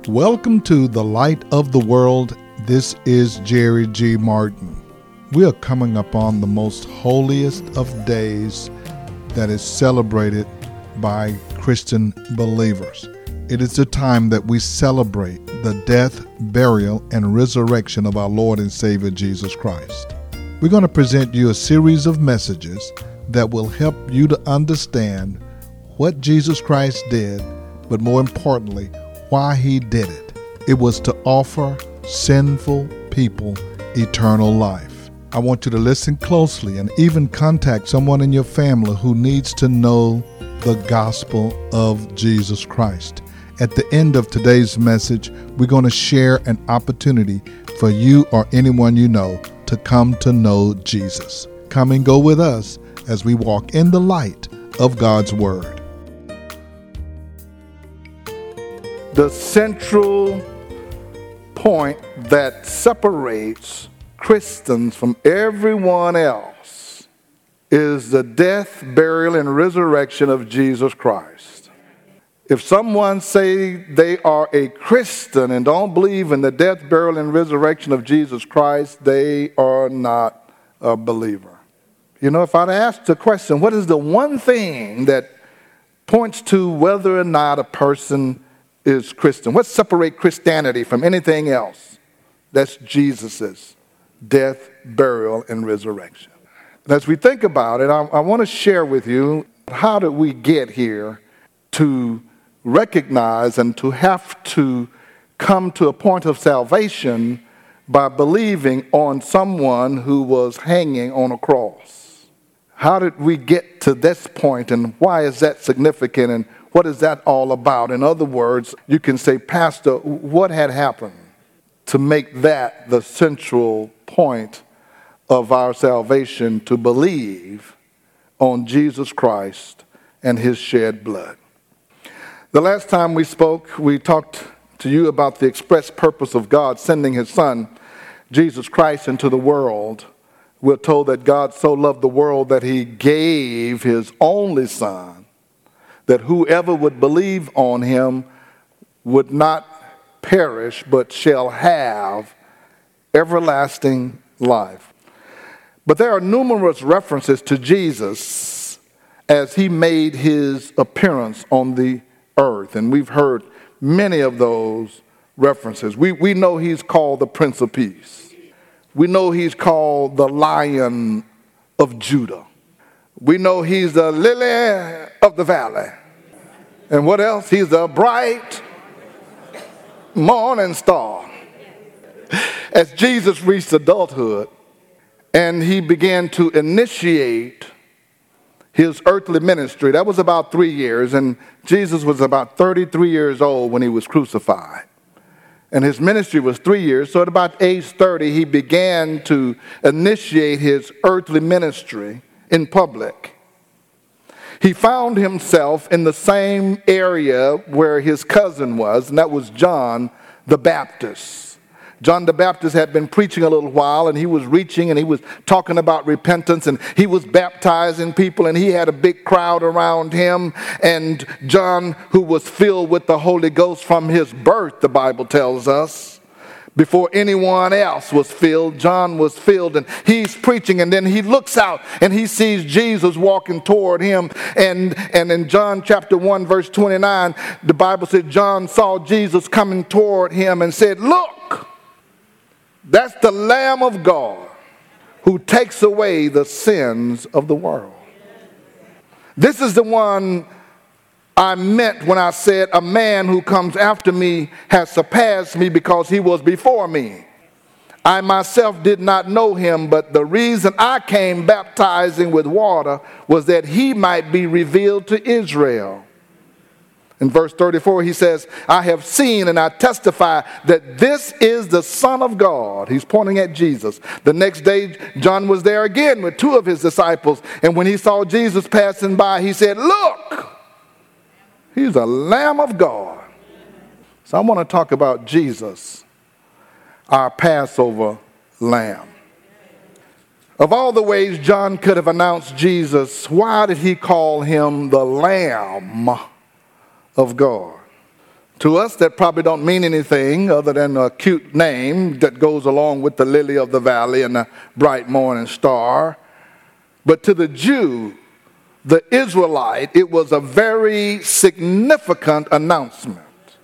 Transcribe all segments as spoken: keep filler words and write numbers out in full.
Welcome to the Light of the World. This is Jerry G. Martin. We are coming upon the most holiest of days that is celebrated by Christian believers. It is the time that we celebrate the death, burial, and resurrection of our Lord and Savior Jesus Christ. We're going to present you a series of messages that will help you to understand what Jesus Christ did, but more importantly, why he did it. It was to offer sinful people eternal life. I want you to listen closely and even contact someone in your family who needs to know the gospel of Jesus Christ. At the end of today's message, we're going to share an opportunity for you or anyone you know to come to know Jesus. Come and go with us as we walk in the light of God's Word. The central point that separates Christians from everyone else is the death, burial, and resurrection of Jesus Christ. If someone say they are a Christian and don't believe in the death, burial, and resurrection of Jesus Christ, they are not a believer. You know, if I'd asked the question, what is the one thing that points to whether or not a person is Christian? What separates Christianity from anything else? That's Jesus's death, burial, and resurrection. And as we think about it, I, I want to share with you, how did we get here to recognize and to have to come to a point of salvation by believing on someone who was hanging on a cross? How did we get to this point, and why is that significant, and what is that all about? In other words, you can say, Pastor, what had happened to make that the central point of our salvation, to believe on Jesus Christ and his shed blood? The last time we spoke, we talked to you about the express purpose of God sending his son, Jesus Christ, into the world. We're told that God so loved the world that he gave his only son, that whoever would believe on him would not perish, but shall have everlasting life. But there are numerous references to Jesus as he made his appearance on the earth, and we've heard many of those references. We, we know he's called the Prince of Peace. We know he's called the Lion of Judah. We know he's the lily of the valley. And what else? He's a bright morning star. As Jesus reached adulthood and he began to initiate his earthly ministry, that was about three years, and Jesus was about thirty-three years old when he was crucified. And his ministry was three years, so at about age thirty, he began to initiate his earthly ministry in public. He found himself in the same area where his cousin was, and that was John the Baptist. John the Baptist had been preaching a little while, and he was reaching, and he was talking about repentance, and he was baptizing people, and he had a big crowd around him. And John, who was filled with the Holy Ghost from his birth, the Bible tells us, before anyone else was filled, John was filled, and he's preaching, and then he looks out and he sees Jesus walking toward him. And, and in John chapter one, verse twenty-nine, the Bible said John saw Jesus coming toward him and said, "Look, that's the Lamb of God who takes away the sins of the world." This is the one I meant when I said, a man who comes after me has surpassed me because he was before me. I myself did not know him, but the reason I came baptizing with water was that he might be revealed to Israel. In verse thirty-four, he says, "I have seen and I testify that this is the Son of God." He's pointing at Jesus. The next day, John was there again with two of his disciples. And when he saw Jesus passing by, he said, "Look, he's a Lamb of God." So I want to talk about Jesus, our Passover lamb. Of all the ways John could have announced Jesus, why did he call him the Lamb of God? To us, that probably don't mean anything other than a cute name that goes along with the lily of the valley and the bright morning star. But to the Jew, the Israelite, it was a very significant announcement.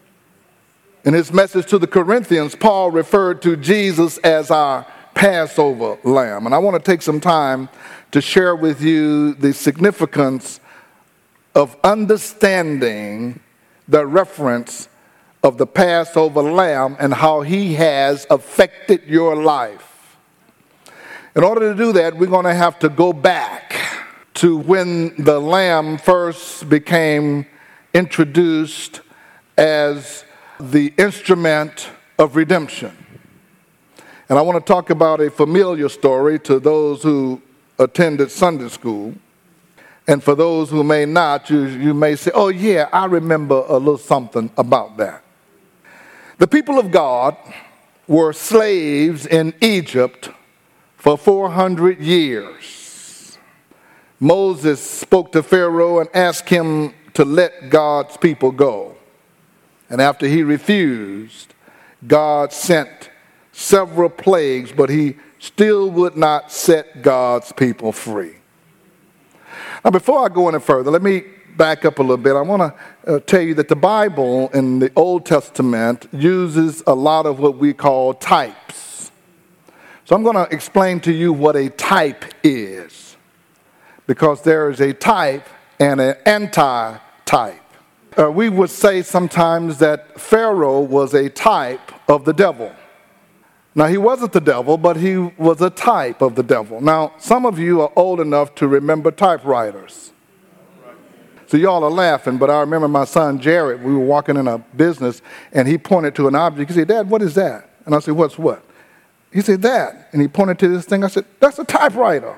In his message to the Corinthians, Paul referred to Jesus as our Passover lamb. And I want to take some time to share with you the significance of understanding the reference of the Passover lamb and how he has affected your life. In order to do that, we're going to have to go back to when the lamb first became introduced as the instrument of redemption. And I want to talk about a familiar story to those who attended Sunday school. And for those who may not, you, you may say, oh yeah, I remember a little something about that. The people of God were slaves in Egypt for four hundred years. Moses spoke to Pharaoh and asked him to let God's people go. And after he refused, God sent several plagues, but he still would not set God's people free. Now, before I go any further, let me back up a little bit. I want to uh, tell you that the Bible in the Old Testament uses a lot of what we call types. So I'm going to explain to you what a type is, because there is a type and an anti-type. Uh, we would say sometimes that Pharaoh was a type of the devil. Now, he wasn't the devil, but he was a type of the devil. Now, some of you are old enough to remember typewriters. So y'all are laughing, but I remember my son Jared, we were walking in a business, and he pointed to an object. He said, Dad, what is that? And I said, what's what? He said, that. And he pointed to this thing. I said, that's a typewriter.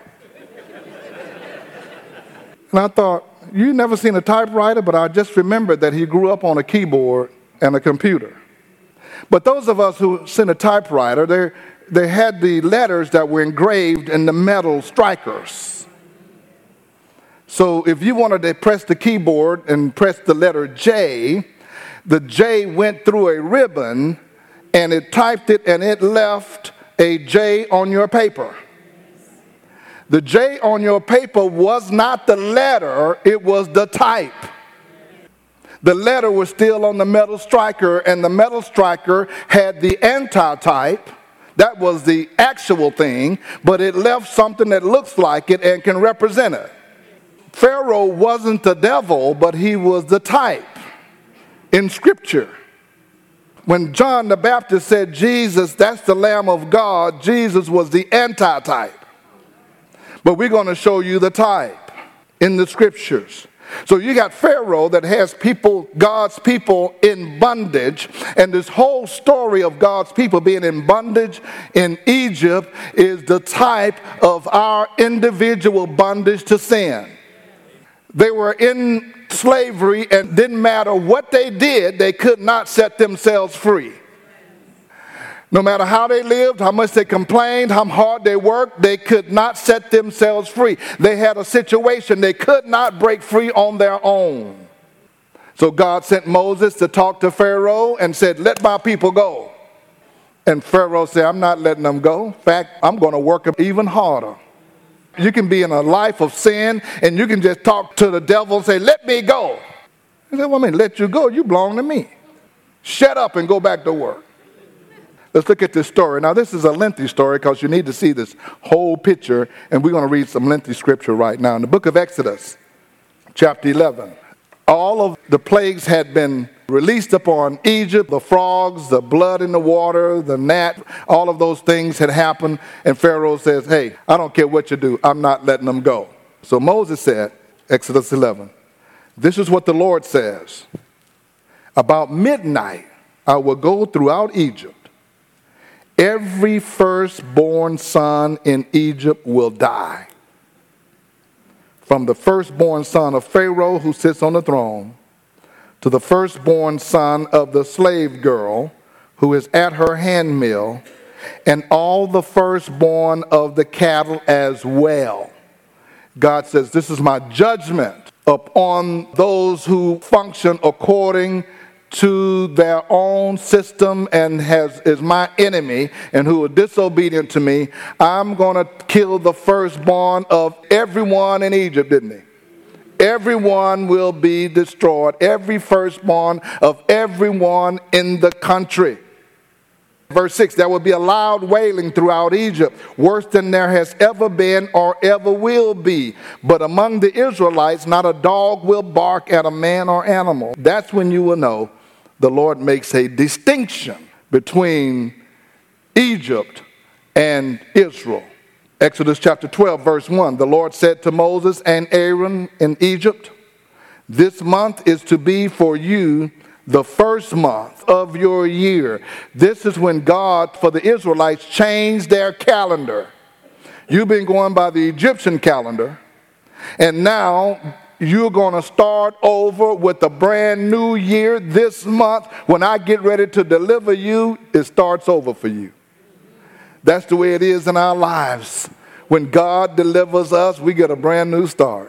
And I thought, you never seen a typewriter, but I just remembered that he grew up on a keyboard and a computer. But those of us who seen a typewriter, they, they had the letters that were engraved in the metal strikers. So if you wanted to press the keyboard and press the letter J, the J went through a ribbon and it typed it and it left a J on your paper. The J on your paper was not the letter, it was the type. The letter was still on the metal striker, and the metal striker had the anti-type. That was the actual thing, but it left something that looks like it and can represent it. Pharaoh wasn't the devil, but he was the type in Scripture. When John the Baptist said, Jesus, that's the Lamb of God, Jesus was the anti-type. But we're going to show you the type in the Scriptures. So you got Pharaoh that has people, God's people in bondage, and this whole story of God's people being in bondage in Egypt is the type of our individual bondage to sin. They were in slavery, and didn't matter what they did, they could not set themselves free. No matter how they lived, how much they complained, how hard they worked, they could not set themselves free. They had a situation they could not break free on their own. So God sent Moses to talk to Pharaoh and said, let my people go. And Pharaoh said, I'm not letting them go. In fact, I'm going to work them even harder. You can be in a life of sin and you can just talk to the devil and say, let me go. He said, well, I mean, let you go. You belong to me. Shut up and go back to work. Let's look at this story. Now, this is a lengthy story because you need to see this whole picture, and we're going to read some lengthy scripture right now. In the book of Exodus, chapter eleven, all of the plagues had been released upon Egypt, the frogs, the blood in the water, the gnat, all of those things had happened, and Pharaoh says, hey, I don't care what you do, I'm not letting them go. So Moses said, Exodus eleven, this is what the Lord says, about midnight I will go throughout Egypt. Every firstborn son in Egypt will die. From the firstborn son of Pharaoh who sits on the throne to the firstborn son of the slave girl who is at her handmill, and all the firstborn of the cattle as well. God says, this is my judgment upon those who function according to their own system and has is my enemy and who are disobedient to me, I'm going to kill the firstborn of everyone in Egypt, didn't he? Everyone will be destroyed, every firstborn of everyone in the country. Verse six, there will be a loud wailing throughout Egypt, worse than there has ever been or ever will be. But among the Israelites, not a dog will bark at a man or animal. That's when you will know the Lord makes a distinction between Egypt and Israel. Exodus chapter twelve, verse one, the Lord said to Moses and Aaron in Egypt, this month is to be for you the first month of your year. This is when God, for the Israelites, changed their calendar. You've been going by the Egyptian calendar, and now you're going to start over with a brand new year this month. When I get ready to deliver you, it starts over for you. That's the way it is in our lives. When God delivers us, we get a brand new start.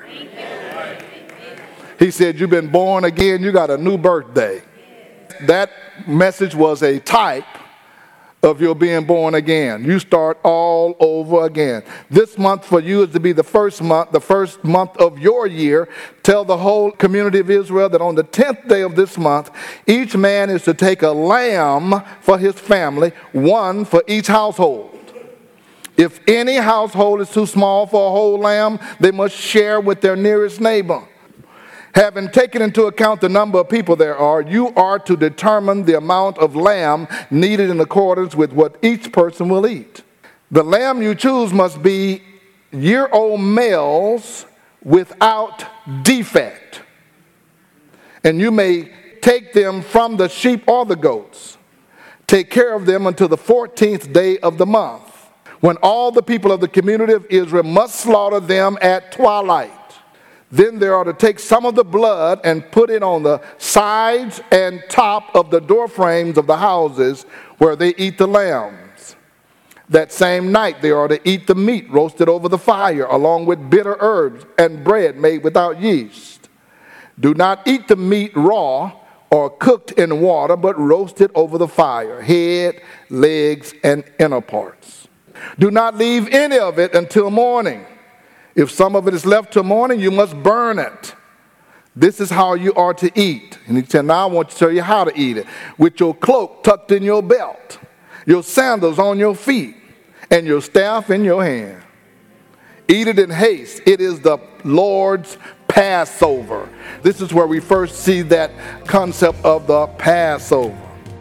He said, you've been born again, you got a new birthday. That message was a type of your being born again. You start all over again. This month for you is to be the first month, the first month of your year. Tell the whole community of Israel that on the tenth day of this month, each man is to take a lamb for his family, one for each household. If any household is too small for a whole lamb, they must share with their nearest neighbor. Having taken into account the number of people there are, you are to determine the amount of lamb needed in accordance with what each person will eat. The lamb you choose must be year-old males without defect. And you may take them from the sheep or the goats. Take care of them until the fourteenth day of the month, when all the people of the community of Israel must slaughter them at twilight. Then they are to take some of the blood and put it on the sides and top of the door frames of the houses where they eat the lambs. That same night they are to eat the meat roasted over the fire, along with bitter herbs and bread made without yeast. Do not eat the meat raw or cooked in water, but roasted over the fire, head, legs, and inner parts. Do not leave any of it until morning. If some of it is left till morning, you must burn it. This is how you are to eat. And he said, now I want to tell you how to eat it. With your cloak tucked in your belt, your sandals on your feet, and your staff in your hand. Eat it in haste. It is the Lord's Passover. This is where we first see that concept of the Passover.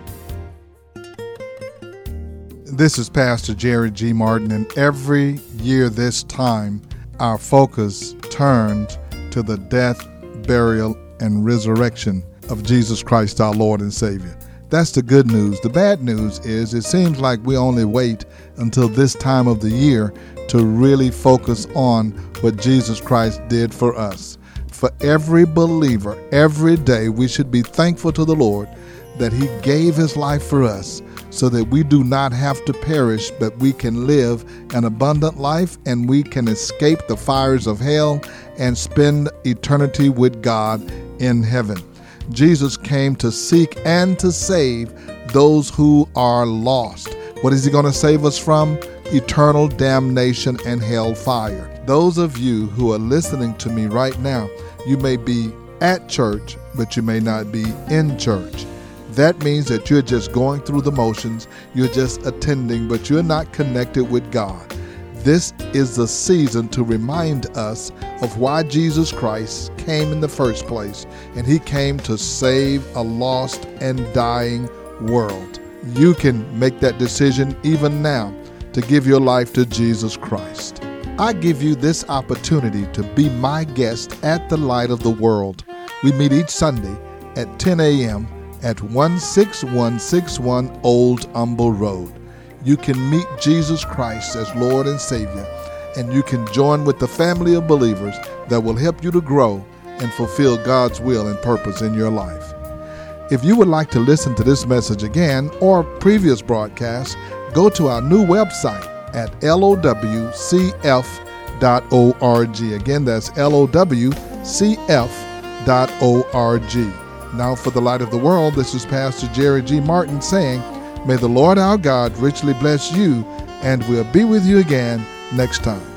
This is Pastor Jerry G. Martin, and every year this time, our focus turned to the death, burial, and resurrection of Jesus Christ, our Lord and Savior. That's the good news. The bad news is it seems like we only wait until this time of the year to really focus on what Jesus Christ did for us. For every believer, every day, we should be thankful to the Lord that He gave His life for us, so that we do not have to perish, but we can live an abundant life and we can escape the fires of hell and spend eternity with God in heaven. Jesus came to seek and to save those who are lost. What is He going to save us from? Eternal damnation and hell fire. Those of you who are listening to me right now, you may be at church, but you may not be in church. That means that you're just going through the motions, you're just attending, but you're not connected with God. This is the season to remind us of why Jesus Christ came in the first place, and He came to save a lost and dying world. You can make that decision even now to give your life to Jesus Christ. I give you this opportunity to be my guest at the Light of the World. We meet each Sunday at ten a.m. at one six one six one Old Humble Road. You can meet Jesus Christ as Lord and Savior, and you can join with the family of believers that will help you to grow and fulfill God's will and purpose in your life. If you would like to listen to this message again or previous broadcasts, go to our new website at L O W C F dot org. Again, that's L O W C F dot org. Now for the Light of the World, this is Pastor Jerry G. Martin saying, may the Lord our God richly bless you, and we'll be with you again next time.